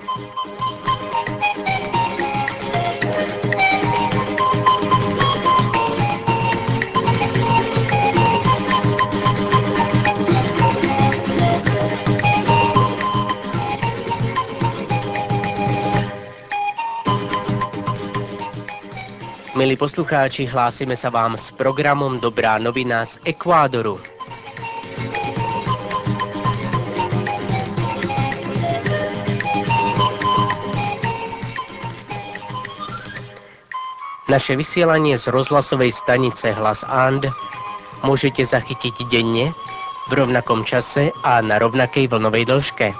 Milí poslucháči, hlásime sa vám s programom Dobrá novina z Ekvádoru. Naše vysielanie z rozhlasovej stanice Hlas And môžete zachytiť denne, v rovnakom čase a na rovnakej vlnovej dĺžke.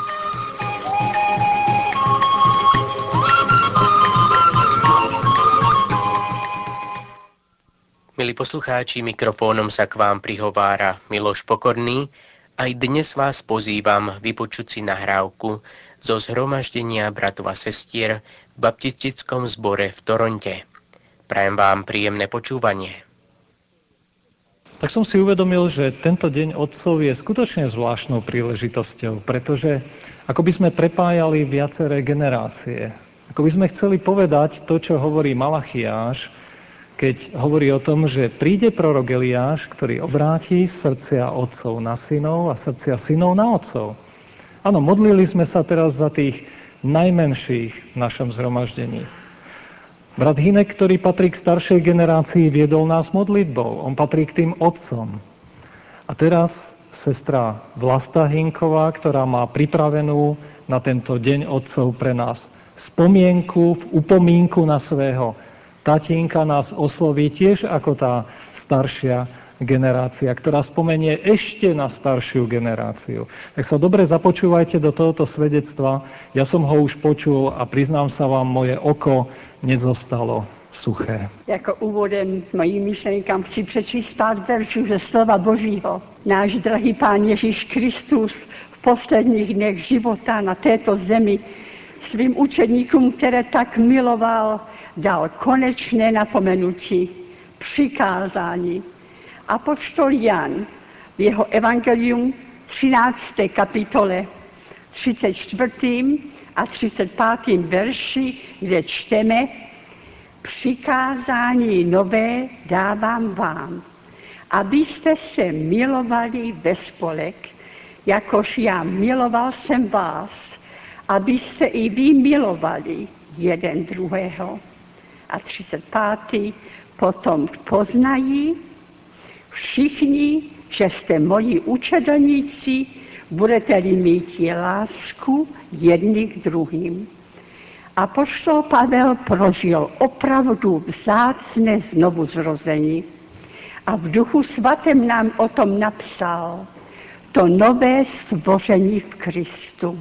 Milí poslucháči, mikrofónom sa k vám prihovára Miloš Pokorný. Aj dnes vás pozývam vypočuť si nahrávku zo zhromaždenia bratov a sestier v baptistickom zbore v Toronte. Prajem vám príjemné počúvanie. Tak som si uvedomil, že tento deň otcov je skutočne zvláštnou príležitosťou, pretože ako by sme prepájali viaceré generácie. Ako by sme chceli povedať to, čo hovorí Malachiáš, keď hovorí o tom, že príde prorok Eliáš, ktorý obráti srdcia otcov na synov a srdcia synov na otcov. Áno, modlili sme sa teraz za tých najmenších v našom zhromaždení. Brat Hinek, ktorý patrí k staršej generácii, viedol nás modlitbou. On patrí k tým otcom. A teraz sestra Vlasta Hinková, ktorá má pripravenú na tento deň otcov pre nás spomienku, v upomínku na svého tatínka, nás osloví tiež ako tá staršia generácia, ktorá spomenie ešte na staršiu generáciu. Tak sa dobre započúvajte do tohoto svedectva. Ja som ho už počul a priznám sa vám, moje oko nezostalo suché. Jako úvodem mojím myšlenkám chci přečíst pár veršů ze slova Božího. Náš drahý Pán Ježíš Kristus v posledních dnech života na této zemi svým učedníkům, které tak miloval, dal konečné napomenutí, přikázání. Apoštol Jan v jeho evangelium 13. kapitole 34. a 35. verši, kde čteme: přikázání nové dávám vám, abyste se milovali ve spolek, jakož já miloval jsem vás, abyste i vy milovali jeden druhého. A 35. potom poznají všichni, že jste moji učedlníci, budete-li mít lásku jedni k druhým. Apoštol Pavel prožil opravdu vzácné znovuzrození a v Duchu svatém nám o tom napsal: to nové stvoření v Kristu.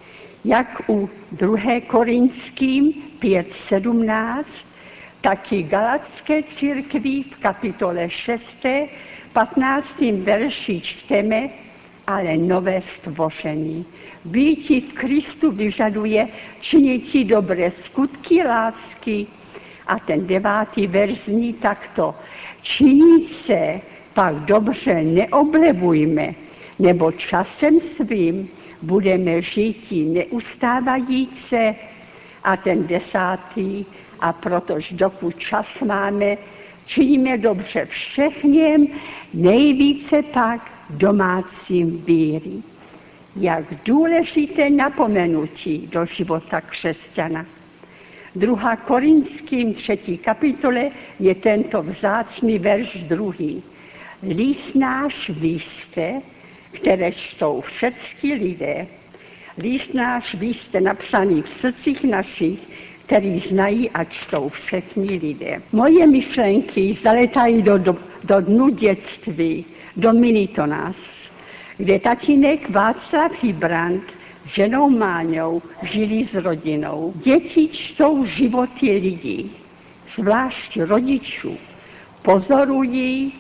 Jak u 2. Korinským 5:17, tak i Galatské církvi v kapitole 6. 15. verši čteme: ale nové stvoření. Býti v Kristu vyžaduje činiti dobré skutky lásky. A ten 9. verš zní takto: činit se pak dobře neoblevujme, nebo časem svým budeme žít neustávajíce. A ten 10. a protože dokud čas máme, činíme dobře všechněm, nejvíce pak domácím víry. Jak důležité napomenutí do života křesťana. 2. Korinským 3. kapitole je tento vzácný verš 2. List náš vy jste, které čtou všetci lidé. List náš vy jste napsaný v srdcích našich, který znají a čtou všechny lidé. Moje myšlenky zaletají do dnu dětství, do Minitonás, kde tatínek Václav Hybrant s ženou Máňou žili s rodinou. Děti čtou životy lidí, zvlášť rodičů. Pozorují,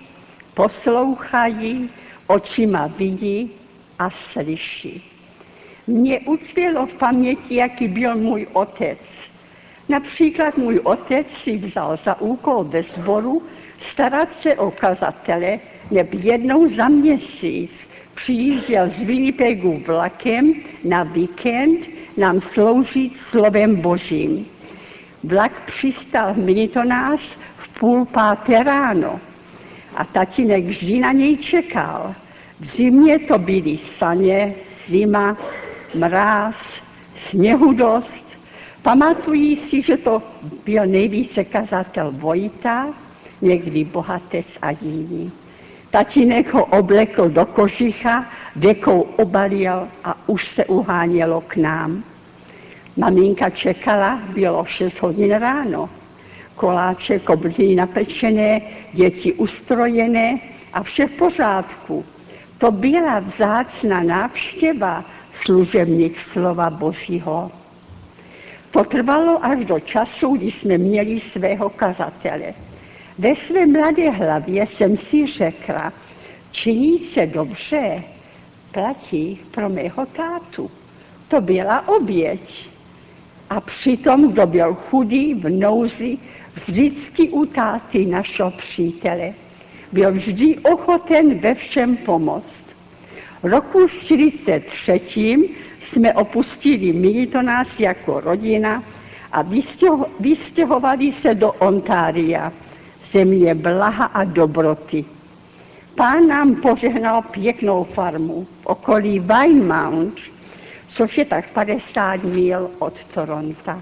poslouchají, očima vidí a slyší. Mně utkvělo v paměti, jaký byl můj otec. Například můj otec si vzal za úkol ve sboru starat se o kazatele, neb jednou za měsíc přijížděl z Winnipegu vlakem na víkend nám sloužit slovem Božím. Vlak přistal v Militonás v 4:30 ráno a tatínek vždy na něj čekal. V zimě to byly saně, zima, mráz, sněhu dost. Pamatují si, že to byl nejvíce kazatel Vojta, někdy Bohatec a jiní. Tatínek ho oblekl do kožicha, dekou obalil a už se uhánělo k nám. Maminka čekala, bylo 6 hodin ráno. Koláček, oblí napečené, děti ustrojené a vše v pořádku. To byla vzácná návštěva služebných slova Božího. To trvalo až do času, kdy jsme měli svého kazatele. Ve své mladé hlavě jsem si řekla, činit se dobře platí pro mého tátu. To byla oběť. A přitom, kdo byl chudý, v nouzi, vždycky u táty našeho přítele. Byl vždy ochoten ve všem pomoct. Roku 1943 jsme opustili Militonás jako rodina a vystěhovali se do Ontária, země blaha a dobroty. Pán nám požehnal pěknou farmu v okolí Vinemount, což je tak 50 mil od Toronta.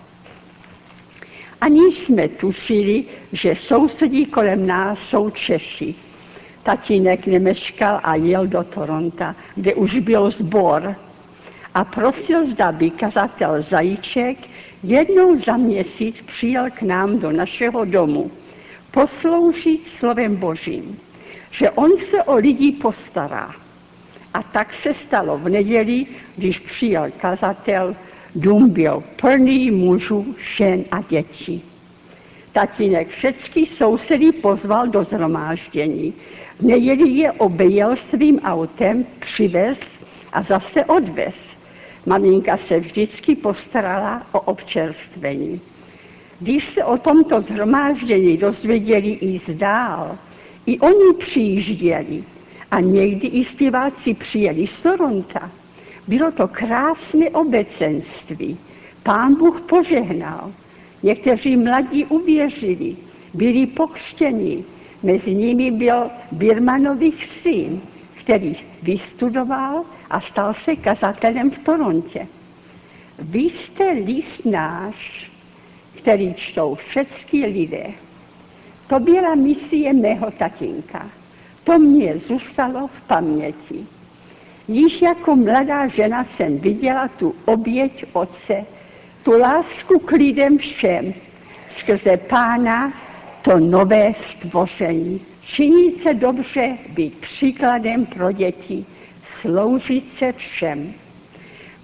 Ani jsme tušili, že sousedí kolem nás jsou Češi. Tatínek nemeškal a jel do Toronta, kde už byl sbor. A prosil, zda by kazatel Zajíček jednou za měsíc přijel k nám do našeho domu posloužit slovem Božím, že on se o lidi postará. A tak se stalo v neděli, když přijel kazatel, dům byl plný mužů, žen a dětí. Tatínek všechny sousedy pozval do shromáždění. V neděli je obejel svým autem, přivez a zase odvez. Maminka se vždycky postarala o občerstvení. Když se o tomto shromáždění dozvěděli i zdál, i oni přijížděli a někdy i zpěváci přijeli z Toronta. Bylo to krásné obecenství. Pán Bůh požehnal. Někteří mladí uvěřili, byli pokřtěni. Mezi nimi byl Birmanových syn, který vystudoval a stal se kazatelem v Torontě. Vy jste list náš, který čtou všechny lidé. To byla misie mého tatínka. To mě zůstalo v paměti. Již jako mladá žena jsem viděla tu oběť otce, tu lásku k lidem všem, skrze Pána to nové stvoření. Činit se dobře, být příkladem pro děti, sloužit se všem. V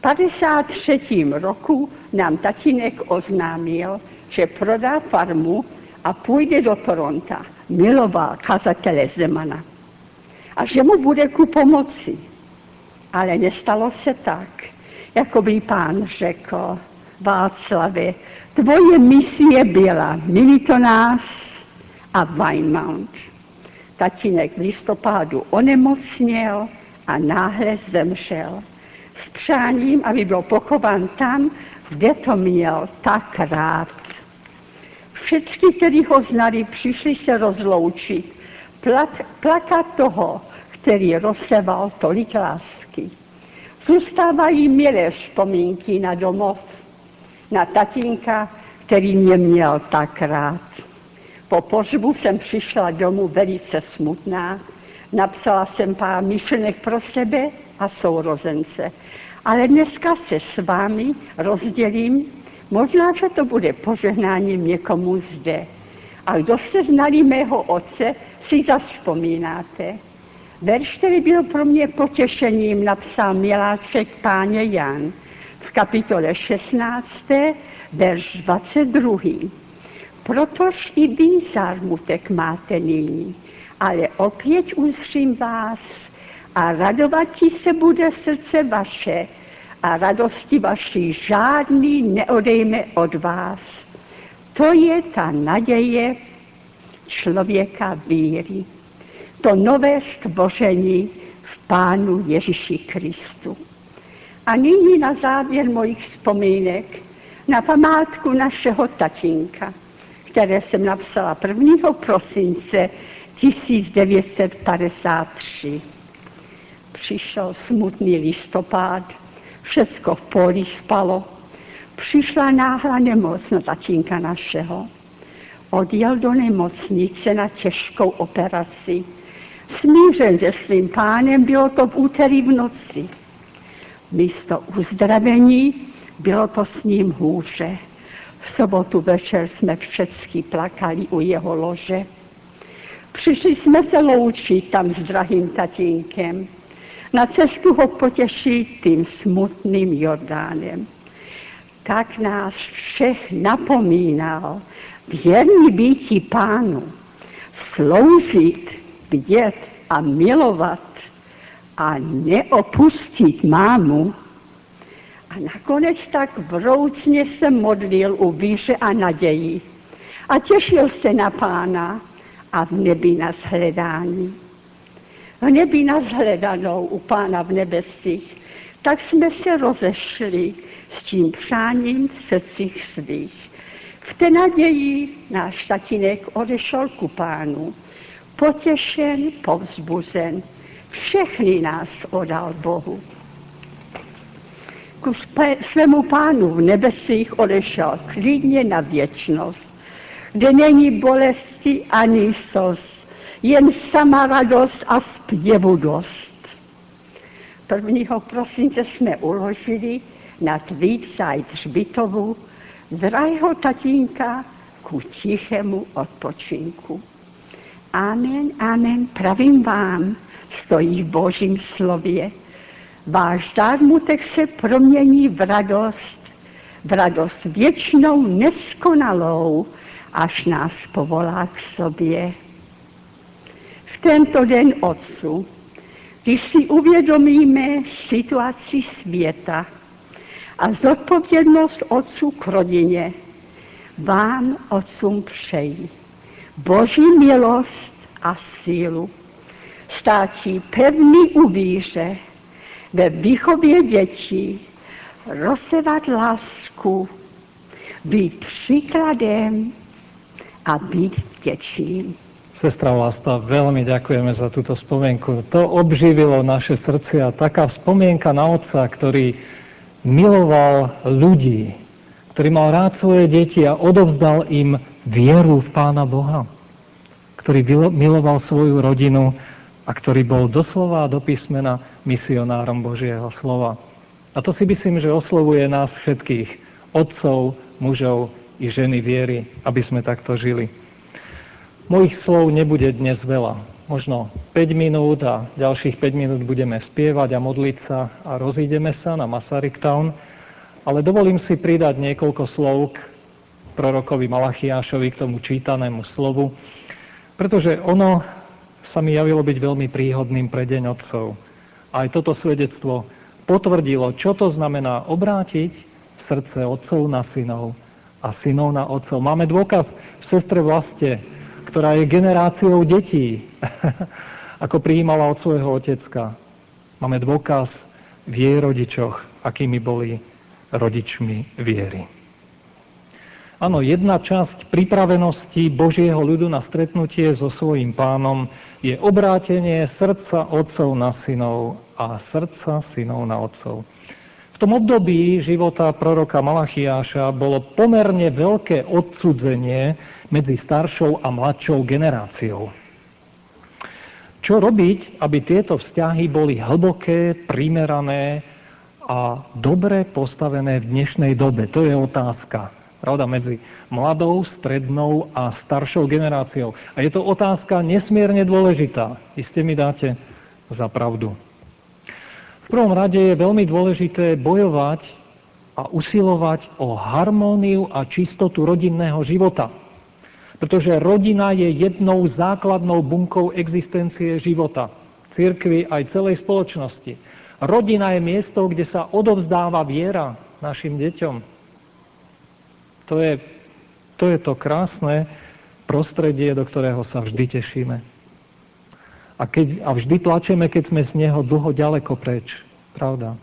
53. roku nám tatínek oznámil, že prodá farmu a půjde do Toronta. Miloval kazatele Zemana. A že mu bude ku pomoci. Ale nestalo se tak, jako by Pán řekl: Václave, tvoje misie byla Militonás a Vinemount. Tatínek v listopadu onemocněl a náhle zemřel. S přáním, aby byl pochován tam, kde to měl tak rád. Všichni, kteří ho znali, přišli se rozloučit, plakat toho, který rozseval tolik lásky. Zůstávají milé vzpomínky na domov, na tatínka, který mě měl tak rád. Po pohřbu jsem přišla domů velice smutná, napsala jsem pár myšlenek pro sebe a sourozence, ale dneska se s vámi rozdělím, možná, že to bude požehnáním někomu zde. A kdo jste znali mého otce, si zas vzpomínáte. Verš, který byl pro mě potěšením, napsal miláček Páně Jan v kapitole 16, verš 22. Protož i vy zármutek máte nyní, ale opět uzřím vás a radovati se bude srdce vaše a radosti vaší žádný neodejme od vás. To je ta naděje člověka víry. To nové stvoření v Pánu Ježíši Kristu. A nyní na závěr mojich vzpomínek na památku našeho tatínka, které jsem napsala 1. prosince 1953. Přišel smutný listopad, všecko v poli spalo. Přišla náhla nemoc na tatínka našeho. Odjel do nemocnice na těžkou operaci. Smířen se svým pánem, bylo to v úterý v noci. Místo uzdravení bylo to s ním hůře. V sobotu večer jsme všichni plakali u jeho lože. Přišli jsme se loučit tam s drahým tatínkem. Na cestu ho potěšit tím smutným Jordánem. Tak nás všech napomínal věrný býti Pánu, sloužit, bdět a milovat a neopustit mámu. A nakonec tak vroucně se modlil u víře a naději a těšil se na Pána a v nebi na shledání. V nebi na shledanou u Pána v nebesích, tak jsme se rozešli s tím přáním v srdcích svých. V té naději náš tatínek odešel ku Pánu, potěšen, povzbuzen, všechny nás odal Bohu. Ku svému Pánu v nebesích odešel klidně na věčnost, kde není bolesti ani slz, jen sama radost a zpěvu dost. 1. prosince jsme uložili na Tweedside hřbitovu drahého tatínka ku tichému odpočinku. Amen, amen, pravím vám, stojí v Božím slově. Váš zármutek se promění v radost věčnou, neskonalou, až nás povolá k sobě. V tento den Otců, když si uvědomíme situaci světa a zodpovědnost otců k rodině, vám, otcům, přeji Boží milost a sílu, státí pevný u víře, ve výchově dětí, rozsevat lásku, být příkladem a být vděčným. Sestra Vlasta, veľmi ďakujeme za túto spomienku. To obživilo naše srdcia. Taká spomienka na otca, ktorý miloval ľudí, ktorý mal rád svoje deti a odovzdal im vieru v Pána Boha, ktorý miloval svoju rodinu a ktorý bol doslova do písmena misionárom Božieho slova. A to si myslím, že oslovuje nás všetkých, otcov, mužov i ženy viery, aby sme takto žili. Mojich slov nebude dnes veľa. Možno 5 minút a ďalších 5 minút budeme spievať a modliť sa a rozídeme sa na Masaryk Town. Ale dovolím si pridať niekoľko slov k prorokovi Malachiášovi, k tomu čítanému slovu, pretože ono sa mi javilo byť veľmi príhodným pre Deň otcov. A aj toto svedectvo potvrdilo, čo to znamená obrátiť srdce otcov na synov a synov na otcov. Máme dôkaz v sestre Vlaste, ktorá je generáciou detí, ako prijímala od svojho otecka. Máme dôkaz v jej rodičoch, akými boli rodičmi viery. Áno, jedna časť pripravenosti Božieho ľudu na stretnutie so svojím Pánom je obrátenie srdca otcov na synov a srdca synov na otcov. V tom období života proroka Malachiáša bolo pomerne veľké odcudzenie medzi staršou a mladšou generáciou. Čo robiť, aby tieto vzťahy boli hlboké, primerané a dobre postavené v dnešnej dobe? To je otázka. Pravda, medzi mladou, strednou a staršou generáciou. A je to otázka nesmierne dôležitá. Iste mi dáte za pravdu. V prvom rade je veľmi dôležité bojovať a usilovať o harmóniu a čistotu rodinného života. Pretože rodina je jednou základnou bunkou existencie života, cirkvi aj celej spoločnosti. Rodina je miesto, kde sa odovzdáva viera našim deťom. To je to krásne prostredie, do ktorého sa vždy tešíme. A A vždy plačeme, keď sme z neho dlho ďaleko preč. Pravda?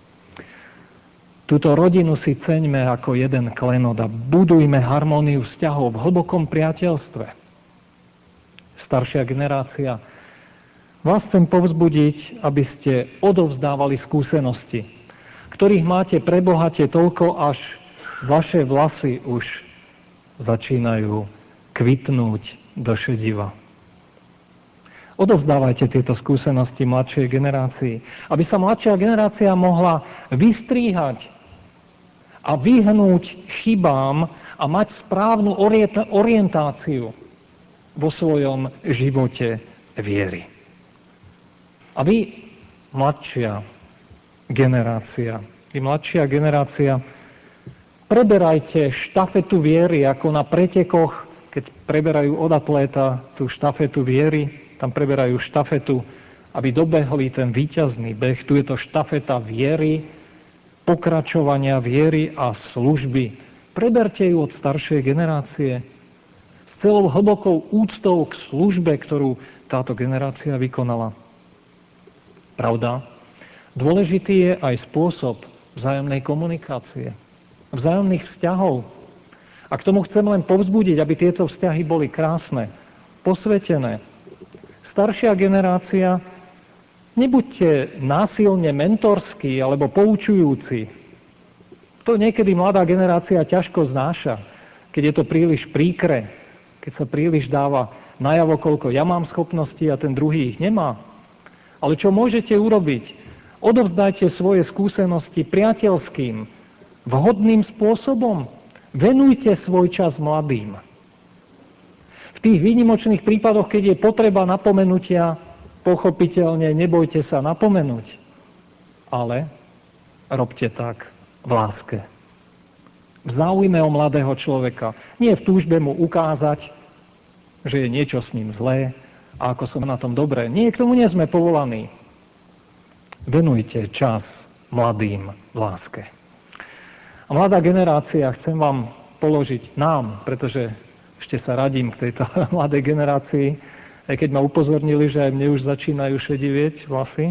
Túto rodinu si ceňme ako jeden klenot a budujme harmóniu vzťahov v hlbokom priateľstve. Staršia generácia, vás chcem povzbudiť, aby ste odovzdávali skúsenosti, ktorých máte pre Bohate toľko, až vaše vlasy už začínajú kvitnúť do šediva. Odovzdávajte tieto skúsenosti mladšej generácii, aby sa mladšia generácia mohla vystríhať a vyhnúť chybám a mať správnu orientáciu vo svojom živote viery. A vy, mladšia generácia, preberajte štafetu viery, ako na pretekoch, keď preberajú od atléta tú štafetu viery, tam preberajú štafetu, aby dobehli ten víťazný beh. Tu je to štafeta viery, pokračovania viery a služby. Preberte ju od staršej generácie s celou hlbokou úctou k službe, ktorú táto generácia vykonala. Pravda? Dôležitý je aj spôsob vzájomnej komunikácie, vzájomných vzťahov. A k tomu chcem len povzbudiť, aby tieto vzťahy boli krásne, posvetené. Staršia generácia, nebuďte násilne mentorskí alebo poučujúci. To niekedy mladá generácia ťažko znáša, keď je to príliš príkre, keď sa príliš dáva najavo, koľko ja mám schopností a ten druhý ich nemá. Ale čo môžete urobiť? Odovzdajte svoje skúsenosti priateľským, vhodným spôsobom. Venujte svoj čas mladým. V tých výnimočných prípadoch, keď je potreba napomenutia, pochopiteľne nebojte sa napomenúť. Ale robte tak v láske. V záujme o mladého človeka. Nie v túžbe mu ukázať, že je niečo s ním zlé a ako som na tom dobré. Nie, k tomu nie sme povolaní. Venujte čas mladým v láske. A mladá generácia, chcem vám položiť nám, pretože ešte sa radím k tejto mladej generácii, aj keď ma upozornili, že aj mne už začínajú šedivieť vlasy.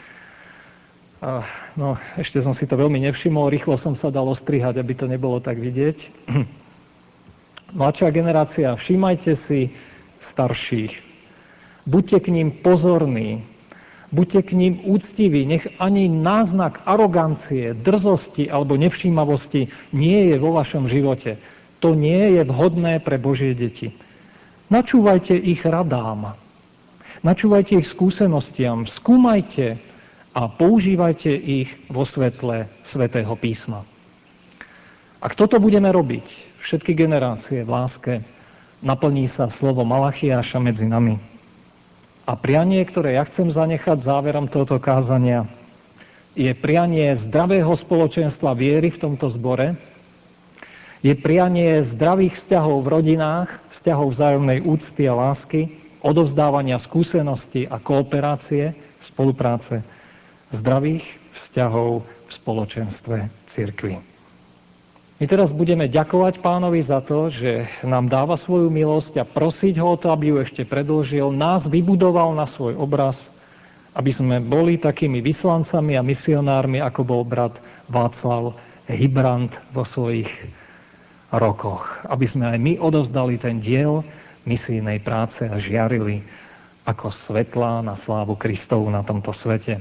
No, ešte som si to veľmi nevšimol, rýchlo som sa dal ostrihať, aby to nebolo tak vidieť. Mladšia generácia, všímajte si starších. Buďte k ním pozorní, buďte k ním úctiví, nech ani náznak arogancie, drzosti alebo nevšímavosti nie je vo vašom živote. To nie je vhodné pre Božie deti. Načúvajte ich radám, načúvajte ich skúsenostiam, skúmajte a používajte ich vo svetle Svätého písma. Ak toto budeme robiť, všetky generácie v láske, naplní sa slovo Malachiáša medzi nami. A prianie, ktoré ja chcem zanechať záverom tohto kázania, je prianie zdravého spoločenstva viery v tomto zbore, je prianie zdravých vzťahov v rodinách, vzťahov vzájomnej úcty a lásky, odovzdávania skúseností a kooperácie, spolupráce, zdravých vzťahov v spoločenstve cirkvi. My teraz budeme ďakovať Pánovi za to, že nám dáva svoju milosť a prosiť ho o to, aby ju ešte predĺžil, nás vybudoval na svoj obraz, aby sme boli takými vyslancami a misionármi, ako bol brat Václav Hibrant vo svojich rokoch. Aby sme aj my odovzdali ten diel misijnej práce a žiarili ako svetlá na slávu Kristovu na tomto svete.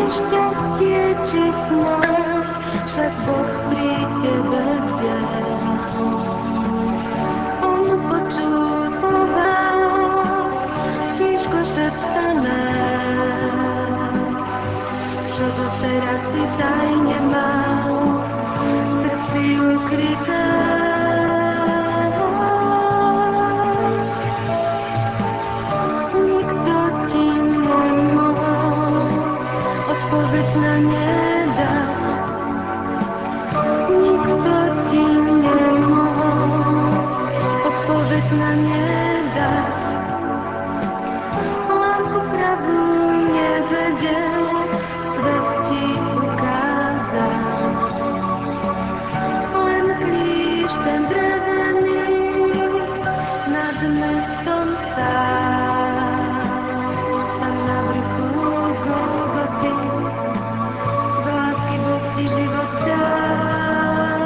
šťastie či smrť, však Boh pri tebe bdie. On počul slova, tížko šeptané, čo doteraz si tajne mal v srdci ukryté. Nikto ti nemohol odpoveď na ne dať. Nikto ti nemohol odpoveď na ne dať. Lásku pravú nevedel svet ti ukázať. Len kríž ten drevený nad mestom stál. Tam na vrchu Golgoty z lásky Boh ti život dal.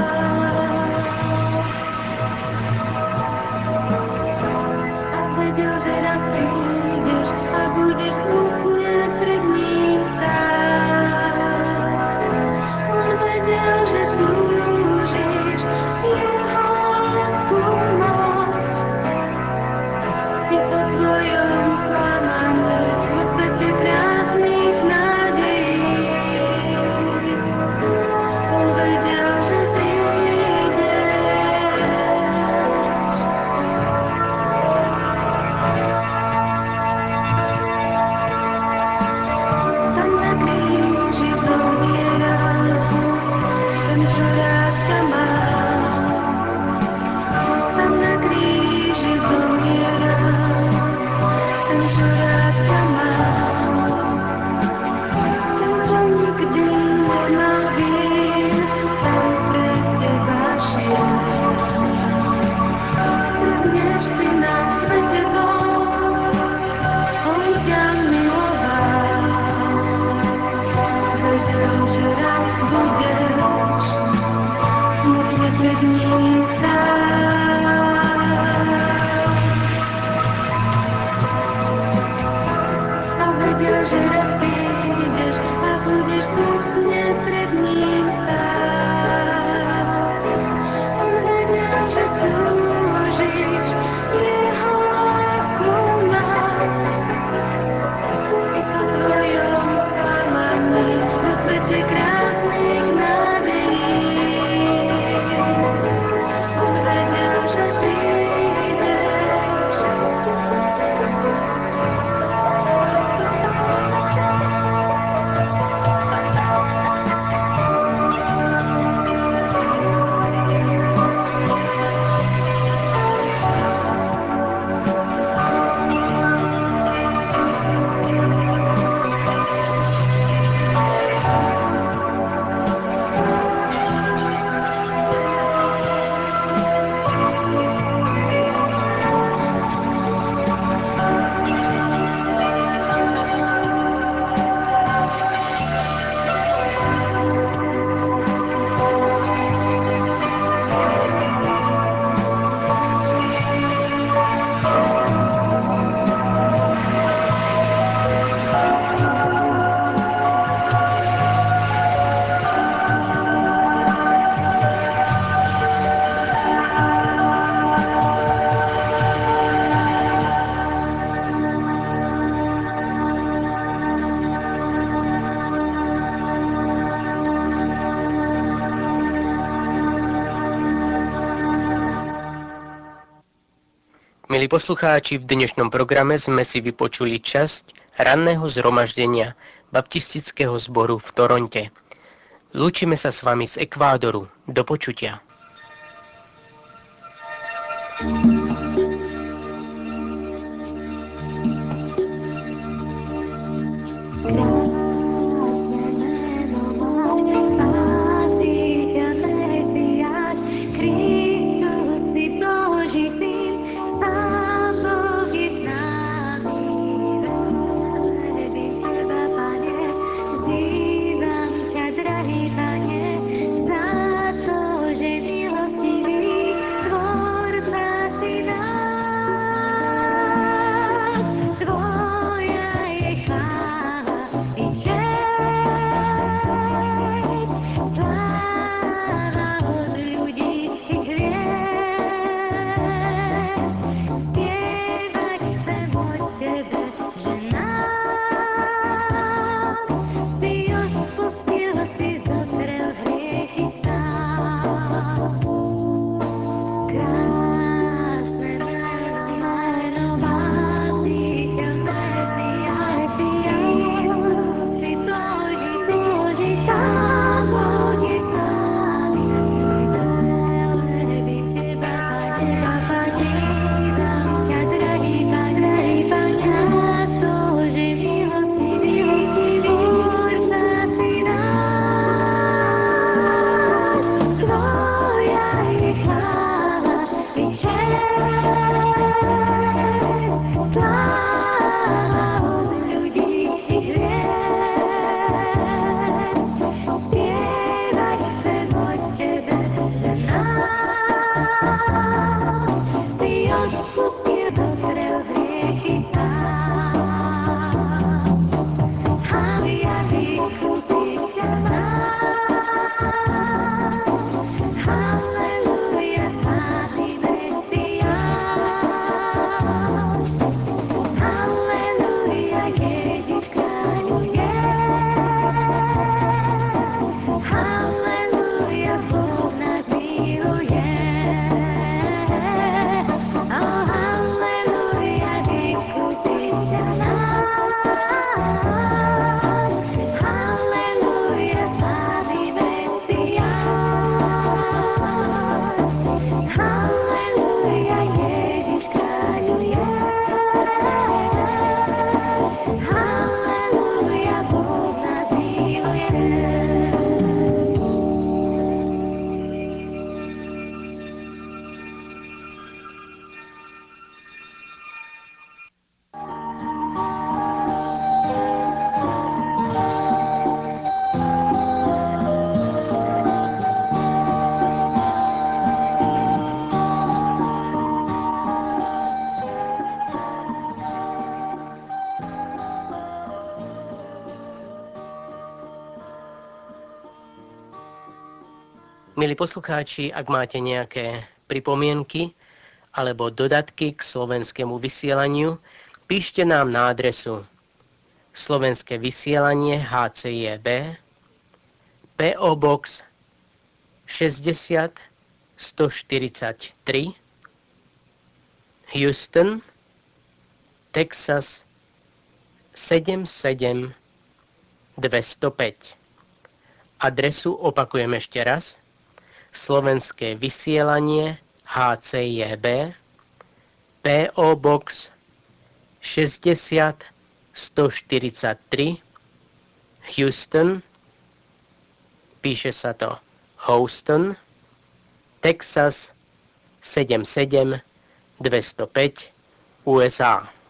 A vedel, že raz prídeš a budeš smutne pred ním stáť. On vedel, že túžiš jeho lásku mať. I po tvojom sklamaní vo svete krásnych nádejí. On vedel, že prídeš. Tam na kríži zomieral ten, čo rád ťa má. Tam na kríži zomieral ten, čo rád ťa má. Ten, čo nikdy nemal vín, tam pre teba šiel. Prednež si na svete bol, on ťa miloval. Vedel, že raz budeš smutne pred ním stáť. A vedel, že raz prídeš a budeš smutne pred ním stáť. On vedel, že túžiš jeho lásku mať. I po tvojom sklamaní vo svete krásnych nádejí. On vedel, že prídeš. Milí poslucháči, v dnešnom programe sme si vypočuli časť ranného zhromaždenia baptistického zboru v Toronte. Lúčime sa s vami z Ekvádoru. Do počutia. Vzývam ťa, drahý Pane, za to, že Milí poslucháči, ak máte nejaké pripomienky alebo dodatky k slovenskému vysielaniu, píšte nám na adresu Slovenské vysielanie HCJB, PO Box 60 143, Houston, Texas 77205. Adresu opakujem ešte raz. Slovenské vysielanie HCJB, PO Box 60 143, Houston, píše sa to Houston, Texas 77205, USA.